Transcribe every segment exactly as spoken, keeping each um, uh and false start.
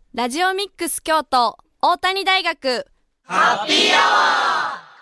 ラジオミックス京都大谷大学ハッピーアワー。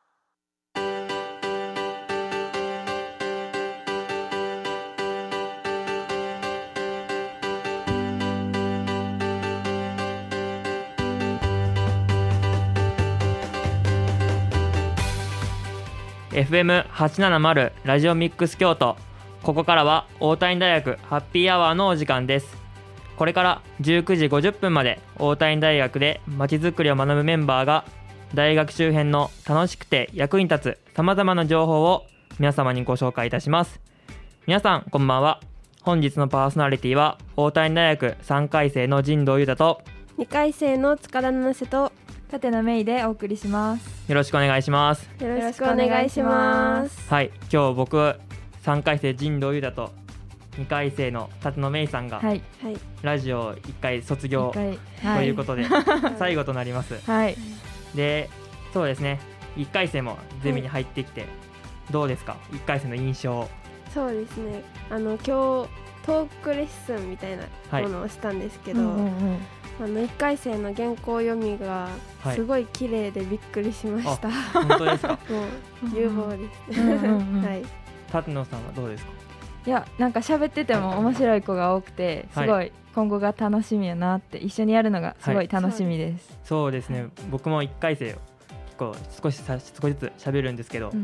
エフエムはちななまる ラジオミックス京都。ここからは大谷大学ハッピーアワーのお時間です。これからじゅうくじごじゅっぷんまで大谷大学でまちづくりを学ぶメンバーが大学周辺の楽しくて役に立つさまざまな情報を皆様にご紹介いたします。皆さんこんばんは。本日のパーソナリティは大谷大学さんかい生の神藤裕太とにかい生の塚田七瀬と舘野芽衣でお送りします。 よろしくお願いします。 よろしくお願いします。 はい、今日僕さんかい生神藤裕太とにかい生の舘野芽衣さんが、 はい、 ラジオいっかい卒業ということで、はい、最後となります、 はい、 でそうですね、いっかい生もゼミに入ってきて、はい、どうですかいっかい生の印象。 そうですね、あの今日トークレッスンみたいなものをしたんですけど、はい、うんうんうん、あのいっかい生の原稿読みがすごい綺麗でびっくりしました、 はい、本当ですか。 もう有望ですね、はい、 舘野さんはどうですか。 いや、なんか喋ってても面白い子が多くて、すごい今後が楽しみやなって、一緒にやるのがすごい楽しみです、はい、 そうですね、僕もいっかい生結構少しさ少しずつ喋るんですけど、うんうん、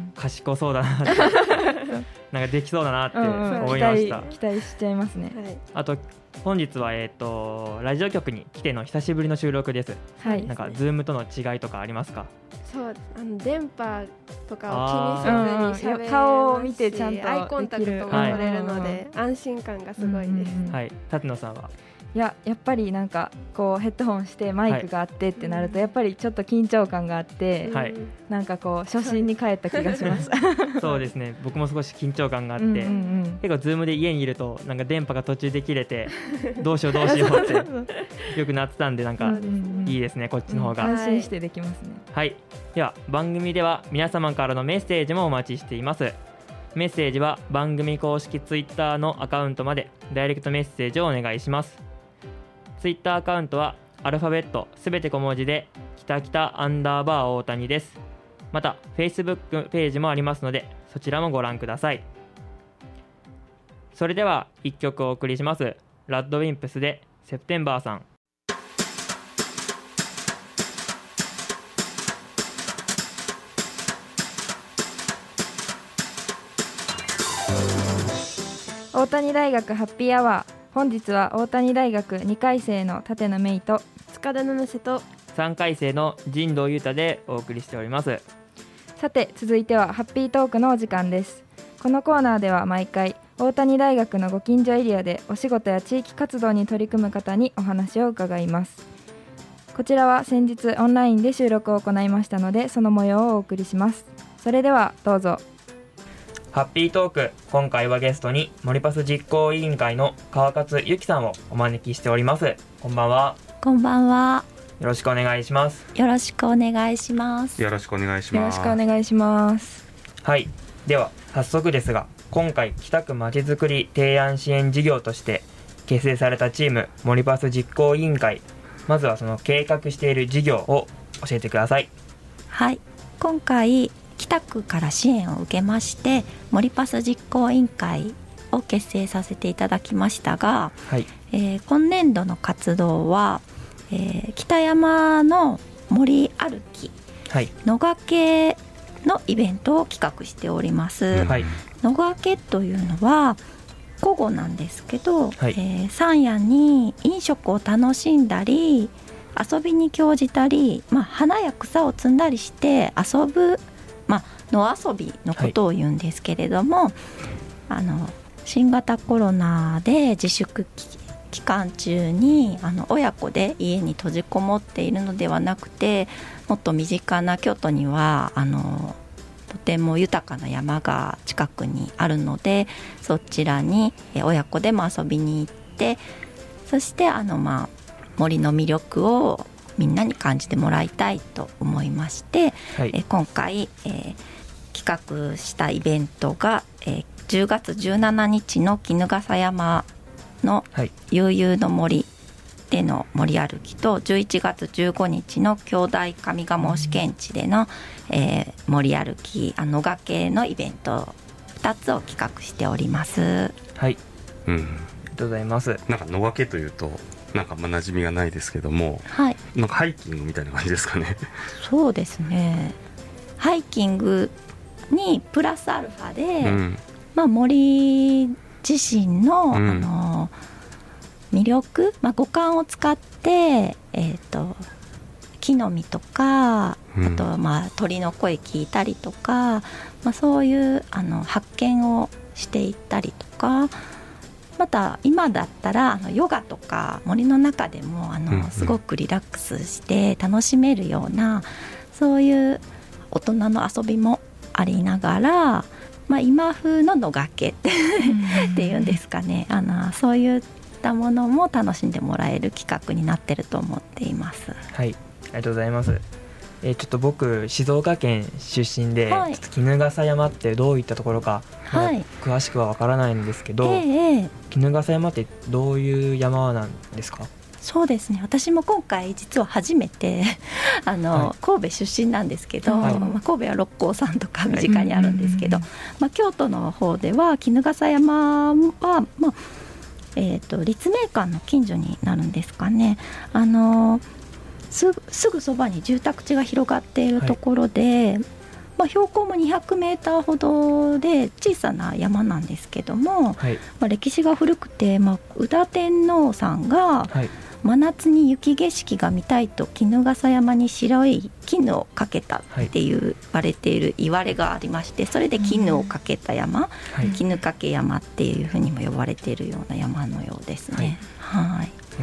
賢そうだなってなんかできそうだなって思いました、 うんうん、期待、期待しちゃいますね、 はい、 あと本日は、えー、とラジオ局に来ての久しぶりの収録です、はい、なんかズームとの違いとかありますか。 そう、あの電波とかを気にせずに喋れますし、 顔を見てちゃんとアイコンタクトも取れるので、はい、安心感がすごいです、うんうん、 はい、舘野さんは。 いや、やっぱりなんかこうヘッドホンしてマイクがあってってなると、やっぱりちょっと緊張感があって、はい、なんかこう初心に帰った気がしますそうですね、僕も少し緊張感があって、うんうんうん、結構ズームで家にいるとなんか電波が途中で切れてどうしようどうしようってよくなってたんで、なんかいいですね、こっちの方が、 うん、安心してできますね。 はい、では番組では皆様からのメッセージもお待ちしています。メッセージは番組公式ツイッターのアカウントまでダイレクトメッセージをお願いします。ツイッターアカウントはアルファベットすべて小文字できたきたアンダーバー大谷です。また Facebook ページもありますので、そちらもご覧ください。それではいっきょくお送りします。ラッドウィンプスでセプテンバーさん。 大谷大学ハッピーアワー。本日は大谷大学にかい生の舘野芽衣と塚田七瀬とさんかい生の神藤裕太でお送りしております。 さて続いてはハッピートークのお時間です。このコーナーでは毎回大谷大学のご近所エリアでお仕事や地域活動に取り組む方にお話を伺います。こちらは先日オンラインで収録を行いましたので、その模様をお送りします。それではどうぞ。 ハッピートーク、今回はゲストに森パス実行委員会の川勝由紀さんをお招きしております。こんばんは。 こんばんは。 よろしくお願いします。 よろしくお願いします。 よろしくお願いします。 よろしくお願いします。 はい、では早速ですが、今回北区まちづくり提案支援事業として結成されたチーム森パス実行委員会、まずはその計画している事業を教えてください。 はい、今回北区から支援を受けまして森パス実行委員会を結成させていただきましたが、はい、えー、今年度の活動は、えー、北山の森歩き、はい、野掛けのイベントを企画しております、はい、野掛けというのは古語なんですけど、はい、えー、山野に飲食を楽しんだり遊びに興じたり、まあ、花や草を摘んだりして遊ぶ、まあ、野遊びのことを言うんですけれども、はい、あの新型コロナで自粛期間中にあの親子で家に閉じこもっているのではなくて、もっと身近な京都にはあのとても豊かな山が近くにあるので、そちらに親子でも遊びに行って、そしてあの、まあ、森の魅力をみんなに感じてもらいたいと思いまして、はい、え今回、えー、企画したイベントが、えー、じゅうがつじゅうしちにちの衣笠山の悠々の森での森歩きとじゅういちがつじゅうごにちの兄弟上賀茂試験地での、えー、森歩き野掛けのイベントふたつを企画しております。 はい、 うん、 ありがとうございます。 なんか野掛けというとなんかまあ馴染みがないですけども、 はい、 なんかハイキングみたいな感じですかね。 そうですね、ハイキングにプラスアルファで、うんまあ、森自身 の,、うん、あの魅力、まあ、五感を使って、えー、と木の実とか、うん、あとまあ鳥の声聞いたりとか、まあ、そういうあの発見をしていったりとか、また今だったらあのヨガとか森の中でもあの、うんうん、すごくリラックスして楽しめるようなそういう大人の遊びもありながら、まあ、今風の野掛けってっていうんですかね、あのそういったものも楽しんでもらえる企画になってると思っています。 はい、ありがとうございます。えー、ちょっと僕静岡県出身で、 はい、 ちょっと衣笠山ってどういったところか、 はい、 詳しくはわからないんですけど、 えー、 衣笠山ってどういう山なんですか？ そうですね、私も今回実は初めてあの、はい、神戸出身なんですけど、はいまあ、神戸は六甲山とか身近にあるんですけど、はいまあ、京都の方では衣笠山は、まあえー、と立命館の近所になるんですかね。あのすぐ、すぐそばに住宅地が広がっているところで、はいまあ、標高もにひゃくメーターほどで小さな山なんですけども、はいまあ、歴史が古くて、まあ、宇多天皇さんが、はい真夏に雪景色が見たいと衣笠山に白い絹をかけたっていう言われている言われがありまして、それで絹をかけた山、はい、絹かけ山っていうふうにも呼ばれているような山のようですね。はい、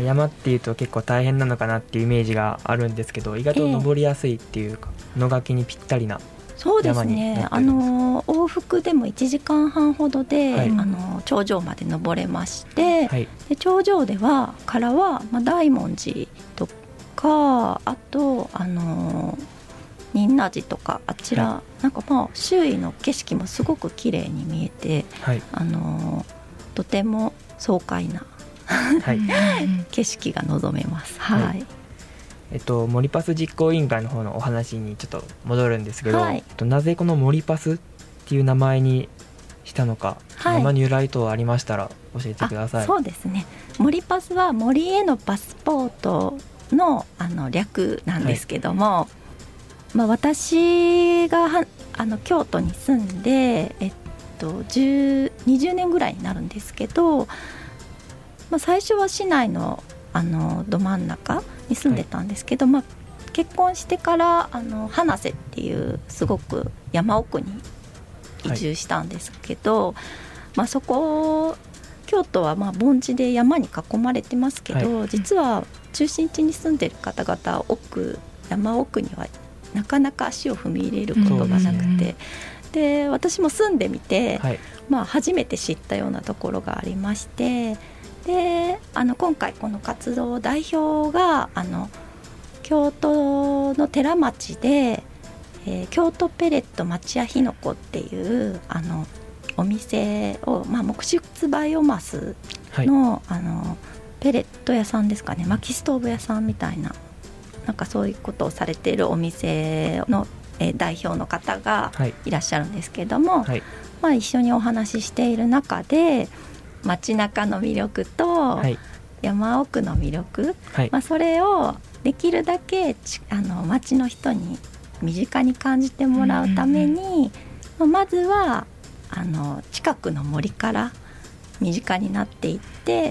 山っていうと結構大変なのかなっていうイメージがあるんですけど、意外と登りやすいっていうか、えー、野掛けにぴったりなそうですね、あの往復でもいちじかんはんほどで、はい、あの頂上まで登れまして、はい、で頂上ではからは、まあ、大文字とかあとあの仁和寺とかあちら、はい、なんかまあ周囲の景色もすごく綺麗に見えて、はい、あのとても爽快な、はい、景色が望めます。はいはいえっと、森パス実行委員会の方のお話にちょっと戻るんですけど、 はい、 なぜこの森パスっていう名前にしたのか、はい、名前の由来等ありましたら教えてください。 そうですね、森パスは森へのパスポート の, あの略なんですけども、はいまあ、私がはあの京都に住んで、えっと、にじゅうねんぐらいになるんですけど、まあ、最初は市内のあのど真ん中に住んでたんですけど、はいまあ、結婚してからあの花瀬っていうすごく山奥に移住したんですけど、はいまあ、そこ京都はまあ盆地で山に囲まれてますけど、はい、実は中心地に住んでる方々奥山奥にはなかなか足を踏み入れることがなくて、で私も住んでみて、はいまあ、初めて知ったようなところがありまして、であの今回この活動代表があの京都の寺町で、えー、京都ペレット町屋ひのこっていうあのお店を、まあ、木質バイオマス の,、はい、あのペレット屋さんですかね、薪ストーブ屋さんみたいな、なんかそういうことをされているお店の、えー、代表の方がいらっしゃるんですけども、はいまあ、一緒にお話ししている中で街中の魅力と山奥の魅力、はいまあ、それをできるだけあの街の人に身近に感じてもらうために、まあ、まずはあの近くの森から身近になっていって、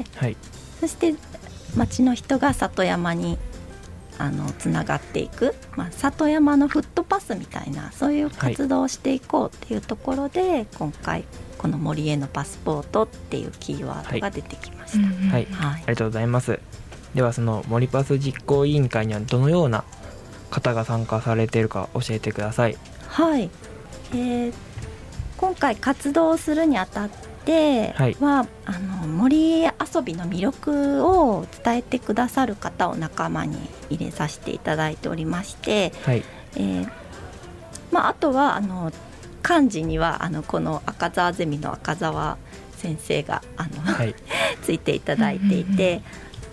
はい、そして街の人が里山にあのつながっていく、まあ、里山のフットパスみたいなそういう活動をしていこうっていうところで、はい、今回この森へのパスポートっていうキーワードが出てきました。 はい、はいはい、ありがとうございます。ではその森パス実行委員会にはどのような方が参加されているか教えてください。 はい、えー、今回活動するにあたっては、はい、あの森遊びの魅力を伝えてくださる方を仲間に入れさせていただいておりまして、はいえーまあ、あとはあの幹事にはあのこの赤澤ゼミの赤澤先生があの、はい、ついていただいていて、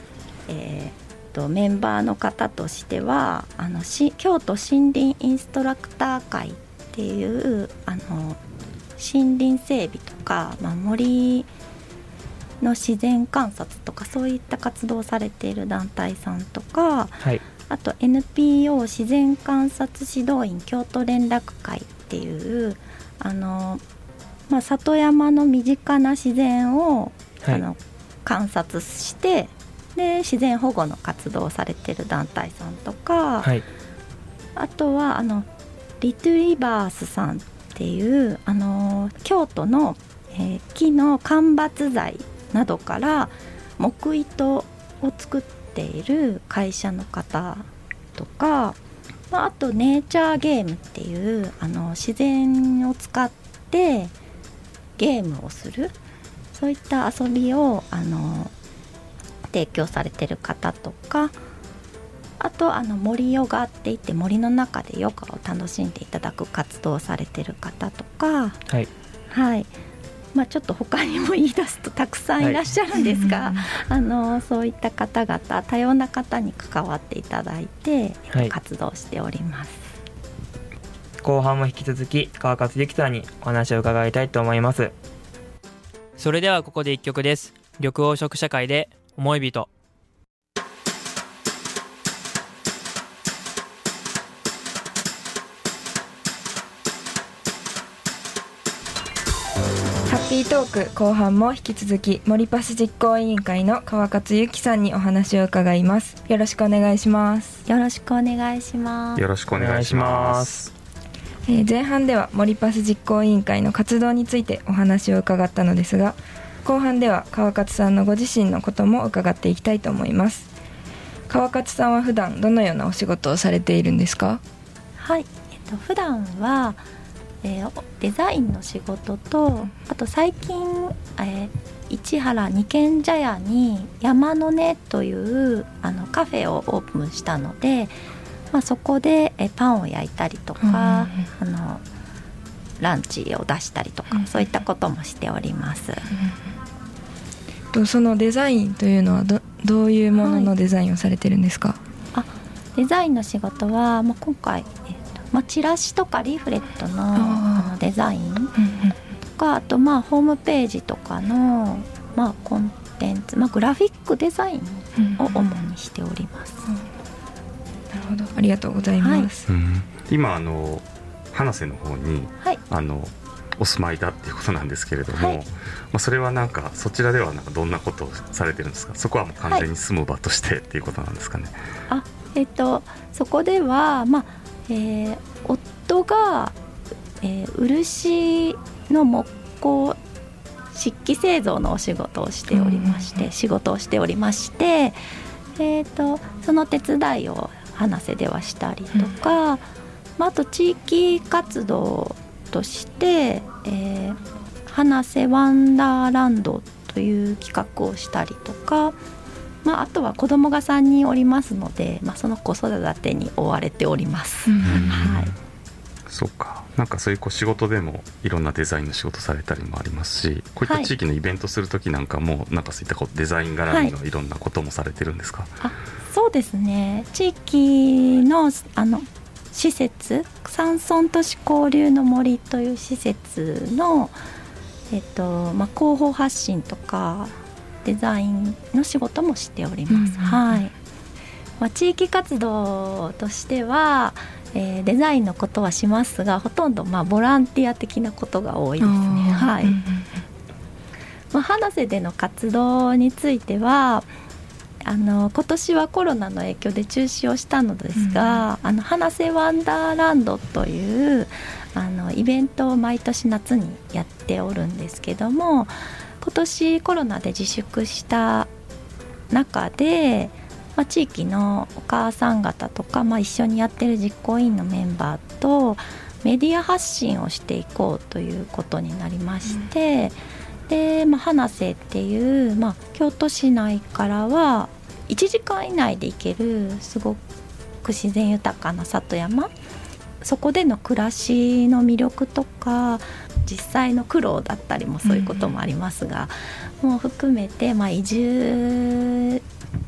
えー、とメンバーの方としてはあのし京都森林インストラクター会っていうあの森林整備とか、まあ、森の自然観察とかそういった活動をされている団体さんとか、 はい、 あと エヌピーオー 自然観察指導員京都連絡会っていうあの、まあ、里山の身近な自然を、はい、あの観察してで自然保護の活動をされている団体さんとか、はい、あとはあのリトリバースさんっていうあの京都の、えー、木の間伐材などから木糸を作っている会社の方とか、まあ、あとネイチャーゲームっていうあの自然を使ってゲームをするそういった遊びをあの提供されている方とか、あとあの森ヨガっていって森の中でヨガを楽しんでいただく活動をされている方とか、はい、はい、まあ、ちょっと他にも言い出すとたくさんいらっしゃるんですが、はい、あのそういった方々多様な方に関わっていただいて、はい、活動しております。 後半も引き続き川勝由紀さんにお話を伺いたいと思います。それではここでいっきょくです。緑黄色社会で思い人。 ハッピートーク後半も引き続き森パス実行委員会の川勝由紀さんにお話を伺います。よろしくお願いします。 よろしくお願いします。 よろしくお願いします。 えー、前半では森パス実行委員会の活動についてお話を伺ったのですが、後半では川勝さんのご自身のことも伺っていきたいと思います。川勝さんは普段どのようなお仕事をされているんですか？ はい、えっと、普段はえー、デザインの仕事と、あと最近、えー、市原二軒茶屋に山の根というあのカフェをオープンしたので、まあ、そこでえパンを焼いたりとか、うん、あのランチを出したりとか、うん、そういったこともしております。 うん、そのデザインというのは ど, どういうもののデザインをされてるんですか？ はい、あデザインの仕事は、まあ、今回まあ、チラシとかリーフレット の, あのデザインとか、あとまあホームページとかの、まあ、コンテンツ、まあ、グラフィックデザインを主にしております。うんうん、 なるほど、ありがとうございます。 はい、うん、今あの花瀬の方に、はい、あのお住まいだっていうことなんですけれども、はい、まあ、それはなんかそちらではなんかどんなことをされてるんですか？そこはもう完全に住む場としてっていうことなんですかね？ はい、あえっと、そこでは、まあえー、夫が、えー、漆の木工漆器製造のお仕事をしておりまして、うん、仕事をしておりまして、えーと、その手伝いを花瀬ではしたりとか、うん、まあ、あと地域活動として、えー、花瀬ワンダーランドという企画をしたりとか、まあ、あとは子供がさんにんおりますので、まあ、その子育てに追われております。はい、 そうか、なんかそういうこう仕事でもいろんなデザインの仕事されたりもありますし、こういった地域のイベントするときなんかもなんかそういったこうデザイン絡みのいろんなこともされてるんですか？はい、 あそうですね、地域 の, あの施設山村都市交流の森という施設の、えっとまあ、広報発信とかデザインの仕事もしております。うんうんうん、はい、まあ、地域活動としては、えー、デザインのことはしますが、ほとんどまあボランティア的なことが多いですね。はい、うんうんうん、まあ、花瀬での活動についてはあの今年はコロナの影響で中止をしたのですが、うん、あの花瀬ワンダーランドというあのイベントを毎年夏にやっておるんですけども、今年コロナで自粛した中で、まあ、地域のお母さん方とか、まあ、一緒にやってる実行委員のメンバーとメディア発信をしていこうということになりまして、うん、で、まあ、花瀬っていう、まあ、京都市内からはいちじかん以内で行けるすごく自然豊かな里山、そこでの暮らしの魅力とか実際の苦労だったりもそういうこともありますが、うん、もう含めて、まあ、移住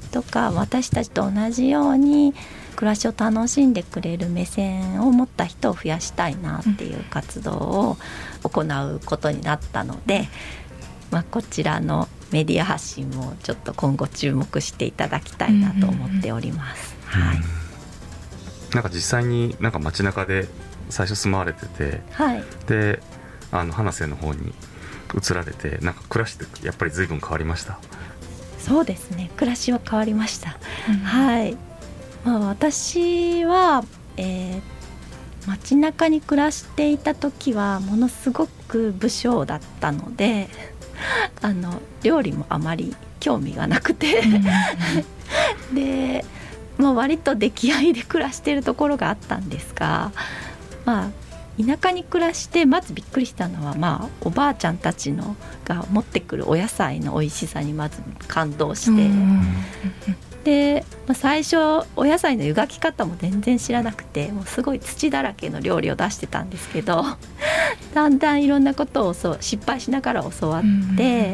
とか私たちと同じように暮らしを楽しんでくれる目線を持った人を増やしたいなっていう活動を行うことになったので、まあ、こちらのメディア発信もちょっと今後注目していただきたいなと思っております、うんうんうん、はい。 なんか実際になんか街中で最初住まわれてて、 はい、であの花瀬の方に移られてなんか暮らしってやっぱり随分変わりました？ そうですね、暮らしは変わりました、うん、はい、まあ、私は、えー、街中に暮らしていた時はものすごく不精だったのであの料理もあまり興味がなくて、うん、で、まあ、割と出来合いで暮らしているところがあったんですが、まあ田舎に暮らしてまずびっくりしたのは、まあ、おばあちゃんたちのが持ってくるお野菜の美味しさにまず感動して、で、まあ、最初お野菜の湯がき方も全然知らなくてもうすごい土だらけの料理を出してたんですけどだんだんいろんなことをそう失敗しながら教わって、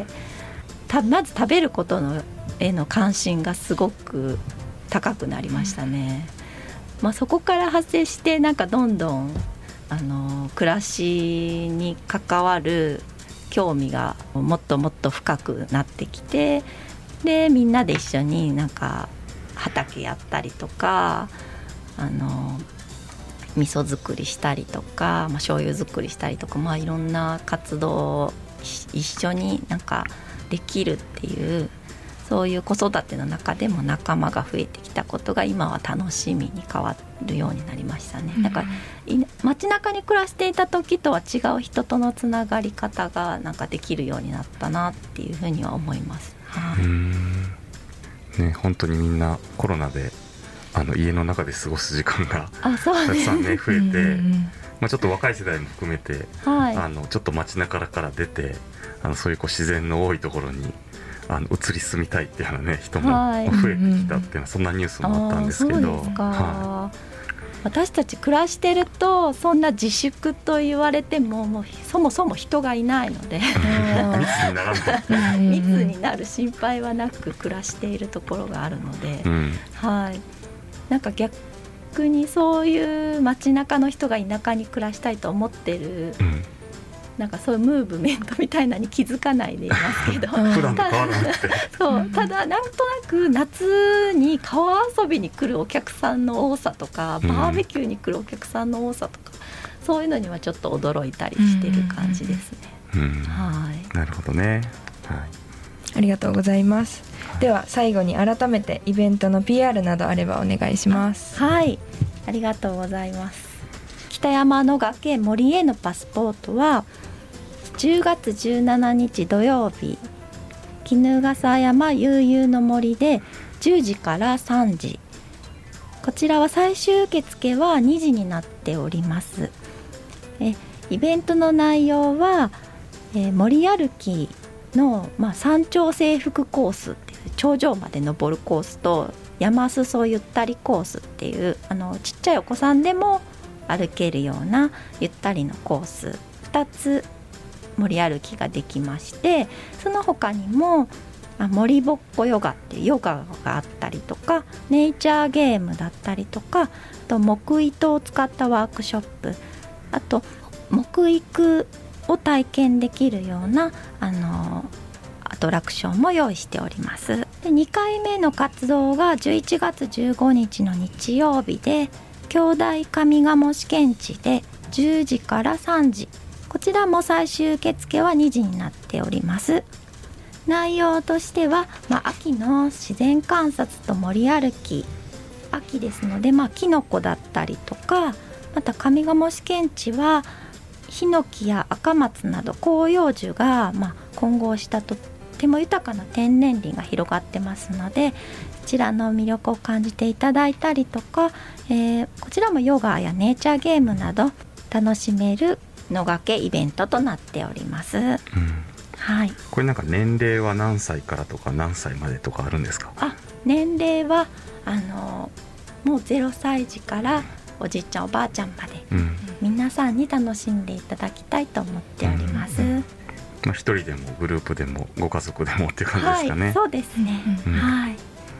たまず食べることのへの関心がすごく高くなりましたね、まあ、そこから発生してなんかどんどんあの暮らしに関わる興味がもっともっと深くなってきて、でみんなで一緒になんか畑やったりとかあの味噌作りしたりとか、まあ、醤油作りしたりとか、まあ、いろんな活動を一緒になんかできるっていう、そういう子育ての中でも仲間が増えてきたことが今は楽しみに変わるようになりましたね、うん、だから街中に暮らしていた時とは違う人とのつながり方がなんかできるようになったなっていうふうには思います、はい、うーん、 ね、本当にみんなコロナであの家の中で過ごす時間がたくさん、ね、増えて、まあ、ちょっと若い世代も含めて、はい、あのちょっと街中から出てあのそういうこう自然の多いところにあの移り住みたいっていうような、ね、人も増えてきたっていうのは、そんなニュースもあったんですけど、 そうですか、はい、私たち暮らしてるとそんな自粛と言われて も, もうそもそも人がいないので密にならない密になる心配はなく暮らしているところがあるので、うん、はい、なんか逆にそういう街中の人が田舎に暮らしたいと思ってる、うん、なんかそういうムーブメントみたいなに気づかないでいますけど普段と変わらなくてそう、ただなんとなく夏に川遊びに来るお客さんの多さとか、バーベキューに来るお客さんの多さとか、うん、そういうのにはちょっと驚いたりしてる感じですね、うんうん、はい、 なるほどね、はい、 ありがとうございます、はい、では最後に改めてイベントの ピーアール などあればお願いします。 はい、ありがとうございます。北山の崖森へのパスポートはじゅうがつじゅうしちにち土曜日、衣笠山悠々の森でじゅうじからさんじ、こちらは最終受付はにじになっております。えイベントの内容は、え森歩きの、まあ、山頂制服コースっていう頂上まで登るコースと、山裾ゆったりコースっていうあのちっちゃいお子さんでも歩けるようなゆったりのコースふたつ森歩きができまして、その他にも森ぼっこヨガっていうヨガがあったりとか、ネイチャーゲームだったりとか、あと木糸を使ったワークショップ、あと木育を体験できるようなあのアトラクションも用意しております。でにかいめの活動がじゅういちがつじゅうごにちの日曜日で、兄弟上賀茂試験地でじゅうじからさんじ、こちらも最終受付はにじになっております。内容としては、まあ、秋の自然観察と森歩き、秋ですので、まあ、キノコだったりとか、また上賀茂試験地はヒノキや赤松など広葉樹が、まあ、混合したとっても豊かな天然林が広がってますので、こちらの魅力を感じていただいたりとか、えー、こちらもヨガやネイチャーゲームなど楽しめる野掛イベントとなっております、うん、はい、 これなんか年齢は何歳からとか何歳までとかあるんですか？ あ、年齢はあのもうゼロさいじからおじいちゃんおばあちゃんまで、うん、皆さんに楽しんでいただきたいと思っております、うんうん、 まあ、一人でもグループでもご家族でもっていう感じですかね。 はい、そうですね、うん、はい。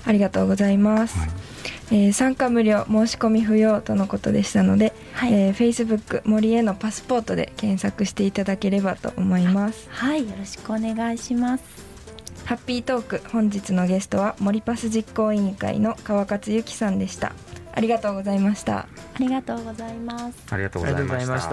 ありがとうございます、はい、えー、参加無料申し込み不要とのことでしたので、はい、えー、Facebook 森へのパスポートで検索していただければと思います。 はい、よろしくお願いします。 ハッピートーク、本日のゲストは森パス実行委員会の川勝由紀さんでした。ありがとうございました。 ありがとうございます。 ありがとうございました。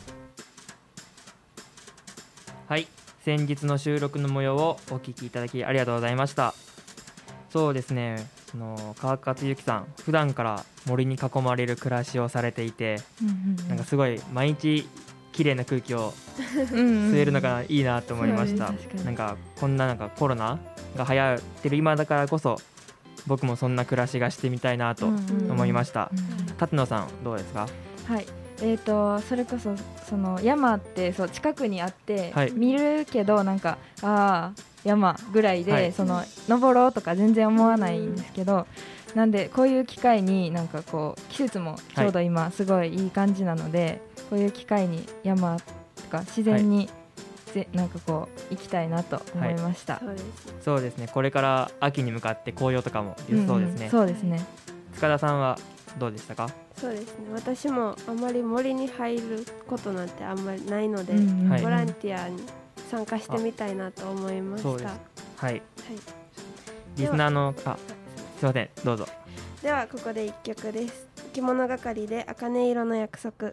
はい、先日の収録の模様をお聞きいただきありがとうございました。そうですね、その川勝由紀さん、普段から森に囲まれる暮らしをされていて、うんうんうん、なんかすごい毎日綺麗な空気を吸えるのがいいなと思いました。なんかこんななんかコロナが流行ってる今だからこそ僕もそんな暮らしがしてみたいなと思いました。舘野さんどうですか？ はい、えーとそれこそその山ってそう近くにあって、はい、見るけどなんかああ山ぐらいで、はい、その登ろうとか全然思わないんですけど、なんでこういう機会になんかこう季節もちょうど今すごいいい感じなので、はい、こういう機会に山とか自然に、はい、なんかこう行きたいなと思いました。はい、 そうです、そうですね。これから秋に向かって紅葉とかも良さそうですね。うんうん、 そうですね。 塚田さんはどうでしたか？ そうですね、私もあまり森に入ることなんてあんまりないので、うんうん、ボランティアに参加してみたいなと思いました。そうです、 はい、はい、リスナーのあすいません、どうぞ。 ではここでいっきょくです。着物係で茜色の約束。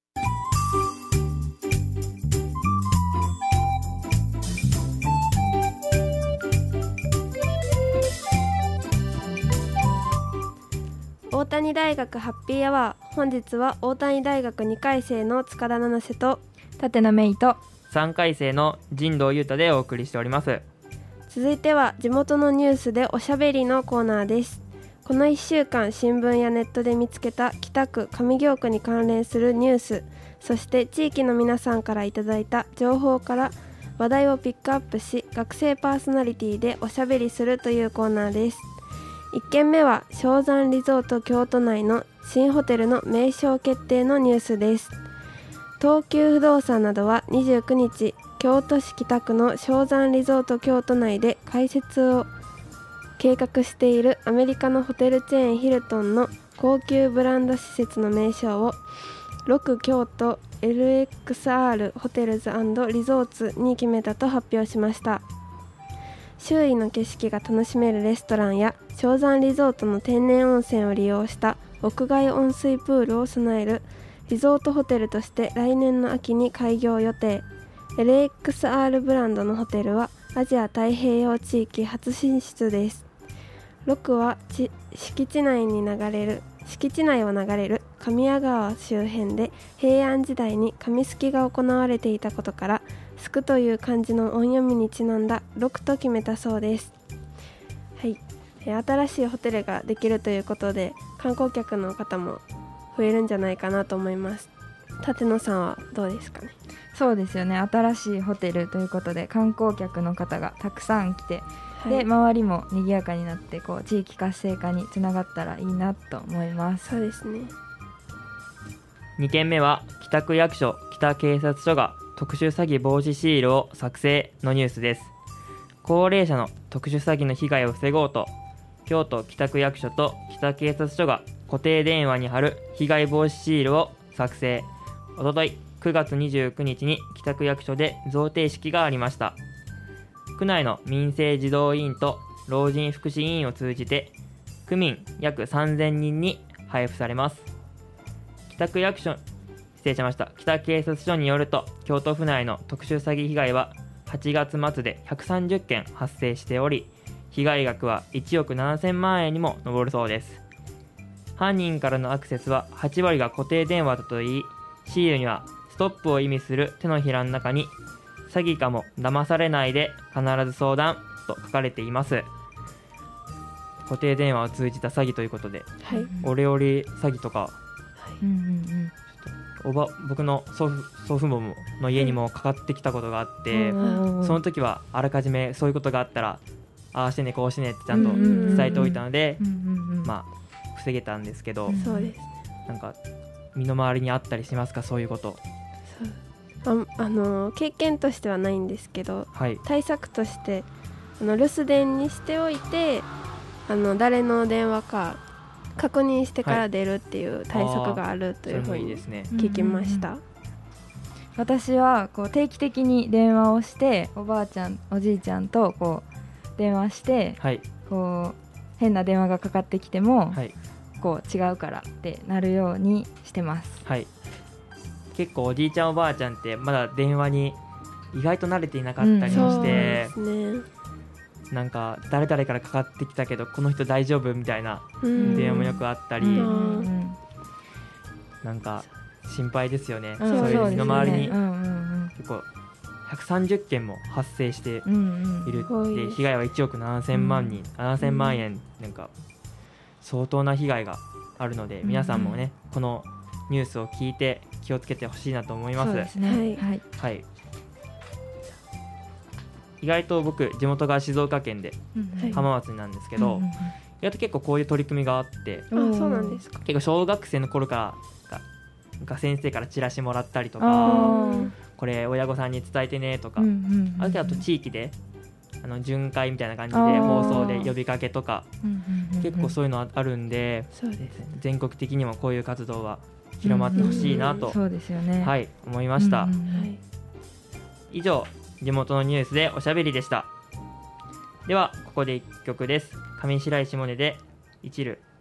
大谷大学ハッピーアワー、本日は大谷大学にかい生の塚田七瀬と立野芽衣とさんかい生の神藤優太でお送りしております。 続いては地元のニュースでおしゃべりのコーナーです。このいっしゅうかん新聞やネットで見つけた北区上京区に関連するニュース、そして地域の皆さんからいただいた情報から話題をピックアップし、学生パーソナリティでおしゃべりするというコーナーです。いっけんめは湘山リゾート京都内の新ホテルの名称決定のニュースです。東急不動産などはにじゅうくにち、京都市北区の湘山リゾート京都内で開設を計画しているアメリカのホテルチェーンヒルトンの高級ブランド施設の名称をろく京都 エルエックスアール ホテルズ&リゾーツに決めたと発表しました。周囲の景色が楽しめるレストランや湘山リゾートの天然温泉を利用した屋外温水プールを備えるリゾートホテルとして来年の秋に開業予定。 エルエックスアール ブランドのホテルはアジア太平洋地域初進出です。ろくは敷地内に流れる敷地内を流れる神谷川周辺で平安時代に紙すきが行われていたことからすくという漢字の音読みにちなんだろくと決めたそうです。はい、新しいホテルができるということで観光客の方も増えるんじゃないかなと思います。舘野さんはどうですかね？ そうですよね、新しいホテルということで観光客の方がたくさん来て、はい、で周りも賑やかになってこう地域活性化につながったらいいなと思います。 そうですね。 にけんめは北区役所北警察署が特殊詐欺防止シールを作成のニュースです。高齢者の特殊詐欺の被害を防ごうと京都北区役所と北警察署が固定電話に貼る被害防止シールを作成。おとといくがつにじゅうくにちに北区役所で贈呈式がありました。区内の民生児童委員と老人福祉委員を通じて区民約さんぜんにんに配布されます。北区役所失礼しました北警察署によると京都府内の特殊詐欺被害ははちがつまつでひゃくさんじゅっけん発生しており、被害額はいちおくななせんまんえんにも上るそうです。犯人からのアクセスははちわりが固定電話だといい、シールにはストップを意味する手のひらの中に詐欺かも騙されないで必ず相談と書かれています。固定電話を通じた詐欺ということで、はい、オレオレ詐欺とか、はい、うんうんうんおば僕の祖父、祖父母の家にもかかってきたことがあって、うん、その時はあらかじめそういうことがあったらああしてねこうしてねってちゃんと伝えておいたので、まあ防げたんですけど、 そうです。 なんか身の回りにあったりしますか、そういうこと？ そうあ、あの経験としてはないんですけど、 はい、 対策としてあの留守電にしておいてあの誰の電話か確認してから出るっていう対策があるというふうに聞きました。 私はこう定期的に電話をしておばあちゃんおじいちゃんとこう電話して、はい、こう変な電話がかかってきても、はい、こう違うからってなるようにしてます、 はい、結構おじいちゃんおばあちゃんってまだ電話に意外と慣れていなかったりもして、うん、ね、なんか誰々からかかってきたけどこの人大丈夫みたいな電話もよくあったり、うん、なんか心配ですよね、うん、そういう身の回りに、うんうんうん、結構ひゃくさんじゅっけんも発生しているって、うんうん、被害はいちおくななせんまんにん、うん、ななせんまんえん、なんか相当な被害があるので、うん、皆さんもねこのニュースを聞いて気をつけてほしいなと思います。そうですね、はいはい、意外と僕地元が静岡県で浜松なんですけど、うんはい、意外と結構こういう取り組みがあって、 うん、あ、そうなんですか。 結構小学生の頃からが先生からチラシもらったりとか、これ親御さんに伝えてねとか、うんうんうん、あと地域であの巡回みたいな感じで放送で呼びかけとか、うんうんうん、結構そういうのあるんで、そうですね、全国的にもこういう活動は広まってほしいなと、 そうですよね、 はい、思いました、うんうんはい、以上地元のニュースでおしゃべりでした。ではここでいっきょくです。上白石萌音でいちる。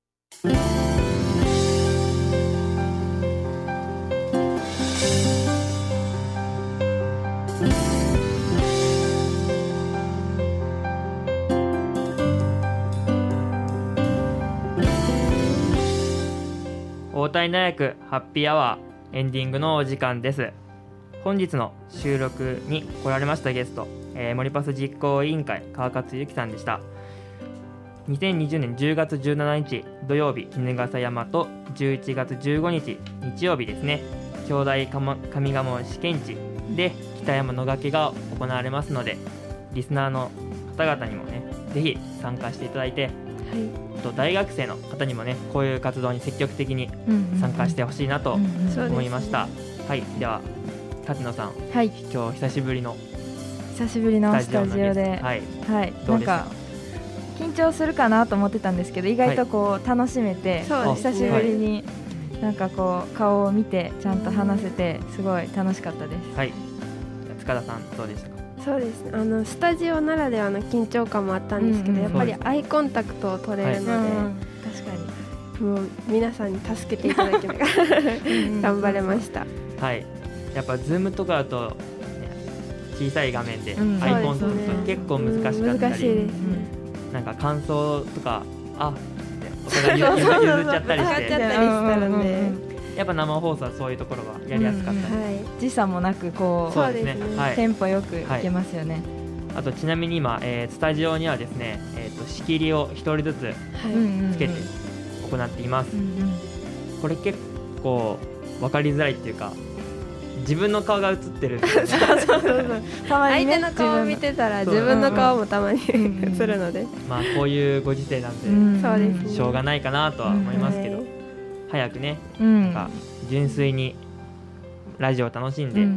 大谷大学ハッピーアワーエンディングのお時間です。本日の収録に来られましたゲスト、えー、モリパス実行委員会川勝由紀さんでした。にせんにじゅうねんじゅうがつじゅうしちにち土曜日衣笠山とじゅういちがつじゅうごにち日曜日ですね、兄弟上賀茂試験地で北山野掛が行われますので、リスナーの方々にもねぜひ参加していただいて、はい、と大学生の方にもねこういう活動に積極的に参加してほしいなと思いました、うんうんうん、はい、では舘野さん、はい、今日久しぶりの久しぶりのスタジオで、はいはい、なんか緊張するかなと思ってたんですけど意外とこう楽しめて、はい、久しぶりになんかこう顔を見てちゃんと話せてすごい楽しかったです、はい、 塚田さんどうでしたか？ そうですね、あのスタジオならではの緊張感もあったんですけど、うんうん、やっぱりアイコンタクトを取れるので、はい、確かにもう皆さんに助けていただきながら頑張れました。 はい、やっぱズームとかだと、ね、小さい画面でアイコンタクト結構難しかったり、うん、難しいですね、うん、なんか感想とかあお互い譲っちゃったりして、やっぱ生放送はそういうところがやりやすかったり、うんうんはい、 時差もなくこう、そうですね、はい、テンポよくいけますよね、はい、 あとちなみに今、えー、スタジオにはですね、えー、と仕切りを一人ずつつけて行っています、はいうんうん、これ結構分かりづらいっていうか自分の顔が映ってるんですよねそうそうそうたまに、ね、相手の顔を見てたら自分の顔もたまに映るので、 まあこういうご時世なんで、うん、そうですね、しょうがないかなとは思いますけど、うんはい、早くね、うん、なんか純粋にラジオを楽しんで、うんうん、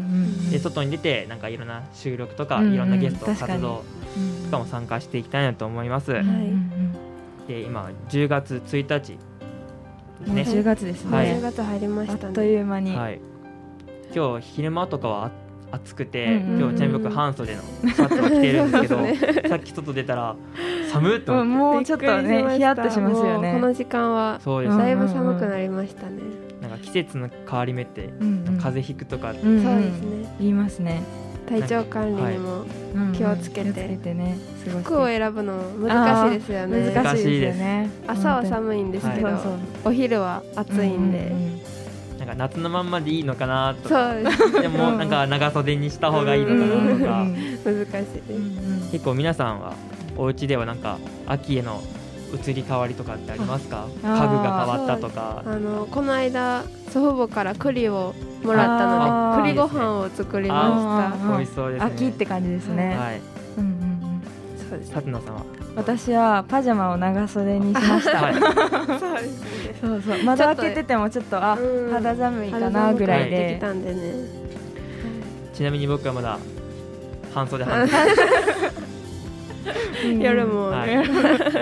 で外に出てなんかいろんな収録とか、うんうん、いろんなゲスト活動とかも参加していきたいなと思います、うんうん、で今じゅうがつついたちですね、 じゅうがつですね、はい、 じゅうがつ入りましたね、 あっという間に、はい、 今日昼間とかは暑くて、うんうん、今日ちなみに僕半袖のシャツを着てるんですけどね、さっき外出たら寒いと思って、 もうちょっとねヒヤッとしますよね。 この時間はだいぶ寒くなりましたね。 なんか季節の変わり目って、うんうん、風邪ひくとか、 うんうん、そうですね、言いますね。 体調管理にも気をつけて、はいうんうん、気をつけてね、服を選ぶの難しいですよね。 難しいですよね。 朝は寒いんですけど、はい、お昼は暑いんで、うんうんうん、 なんか夏のまんまでいいのかなとか、そうでもなんか長袖にした方がいいのかなとか、 うんうん、難しいです、うんうん、結構皆さんはお家ではなんか秋への移り変わりとかってありますか？家具が変わったとか。 あのこの間祖父母から栗をもらったので栗ご飯を作りました。 美味しそうですね。 秋って感じですね、はい、うんうんうん、 そうです。舘野さんは？ 私はパジャマを長袖にしました、はい、そうですね、そうそう、窓開けててもちょっとあ肌寒いかなぐらいで、 たんでね、 ちなみに僕はまだ半袖半袖夜も、 はい、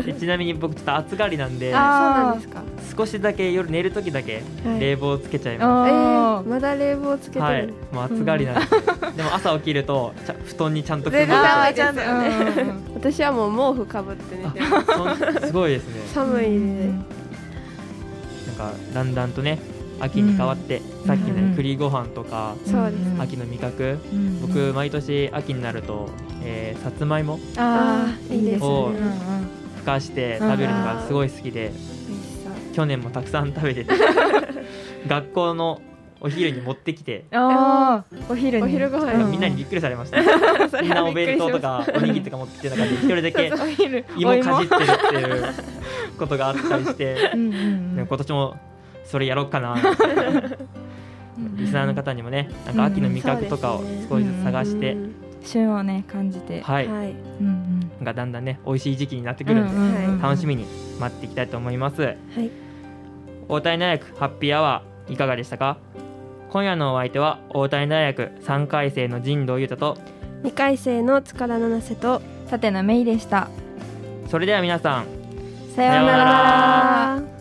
でちなみに僕ちょっと暑がりなんで、 あ、そうなんですか。 少しだけ夜寝るときだけ冷房つけちゃいます、 はい、えー、まだ冷房つけてる、はい、 もう暑がりなんです、うん、でも朝起きるとちゃ布団にちゃんとくるまちゃんとね、うん、私はもう毛布かぶって寝てますすごいですね。 寒いで、うん、 なんかだんだんとね秋に変わって、うん、さっきの栗ご飯とか、 うん、 秋の味覚、うん、僕毎年秋になると、えー、さつまいもをふかして食べるのがすごい好きで、去年もたくさん食べてて学校のお昼に持ってきて、 あお昼にお昼ご飯みんなにびっくりされましたみんなお弁当とかおにぎりとか持ってきてなかった一人だけ芋かじってるっていうことがあったりしてうんうん、うん、今年もそれやろうかなリスナーの方にもね、なんか秋の味覚とかを少しずつ探して、うんうん、 旬をね感じて、 はい、はい、うんうん、なんかだんだんね美味しい時期になってくるんで、うんうん、楽しみに待っていきたいと思います、はい、大谷大学ハッピーアワーいかがでしたか？今夜のお相手は大谷大学さんかい生の神藤裕太とにかい生の塚田七瀬と立野芽衣でした。 それでは皆さんさようなら。